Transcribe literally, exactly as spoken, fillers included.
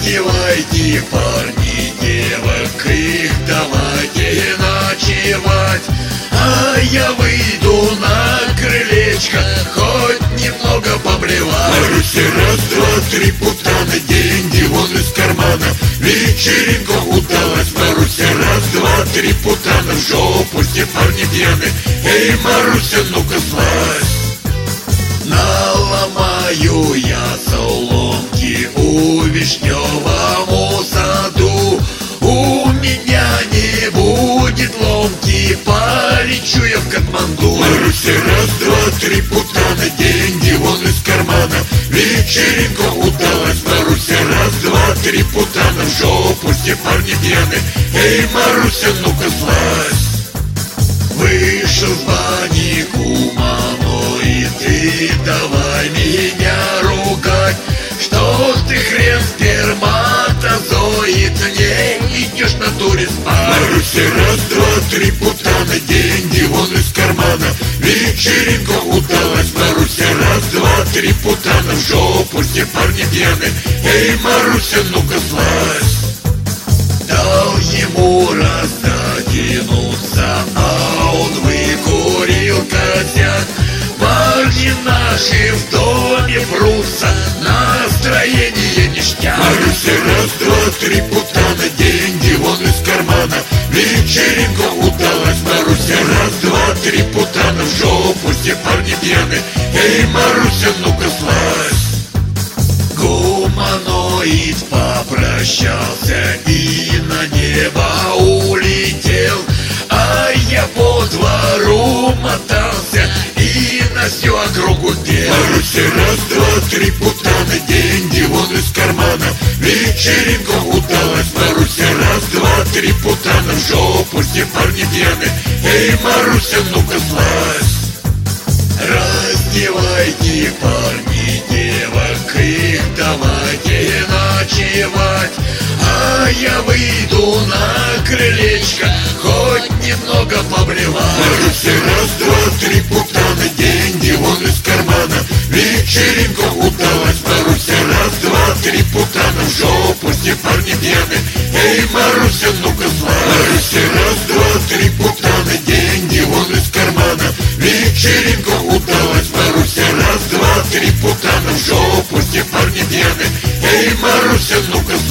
Раздевайте, парни, девок, их давайте ночевать. А я выйду на крылечко, хоть немного поблевать. Маруся, раз, два, три, путана, деньги вон из кармана. Вечеринка удалась, Маруся, раз, два, три, путана, в жопу все парни пьяны. Эй, Маруся, ну-ка слазь. Наломаю я соломки у вишневому саду. У меня не будет ломки, полечу я в Катманду. Маруся, раз, два, три, путана, деньги вон из кармана. Вечеринка удалась, Маруся, раз, два, три, путана, в жопу все парни пьяны. Эй, Маруся, ну-ка слазь. Вышел с бани гуманоид, ты давай меня ругать, что ты хрен сперматозоид, не идешь на туре спать. Маруся, раз, два, три, путана, деньги вон из кармана. Вечеринка удалась, Маруся, раз, два, три, путана, в жопу все парни пьяны. Эй, Маруся, ну-ка слазь. Дал ему раздатянуться, а он выкурил косяк. Парни наши в доме прутся, настроение ништяк. Маруся, раз, два, три, путана, деньги вон из кармана. Вечеринка удалась, Маруся, раз, два, три, путана, в жопу все парни пьяны. Эй, Маруся, ну-ка слазь. Гуманоид попрощался и на небо улетел, а я по двору мотался и на всю округу пел. Маруся, раз, два, три, путана, деньги вон из кармана. Вечеринка удалась, Маруся, раз, два, три, путана, в жопу все парни пьяны. Эй, Маруся, ну-ка слазь. Раздевайте, парни, девок, их давайте ночевать. А я выйду на крылечко, хоть немного поблевать. Маруся, раз, два, три, путана, деньги вон из кармана. Вечеринка удалась, Маруся, раз, два, три, путана, в жопу все парни пьяны. Эй, Маруся, ну-ка слазь. Маруся, раз, два, три, путана, деньги вон из кармана. Вечеринка удалась, Маруся, раз, два, три, путана, в жопу все парни пьяны. Эй, Маруся, ну-ка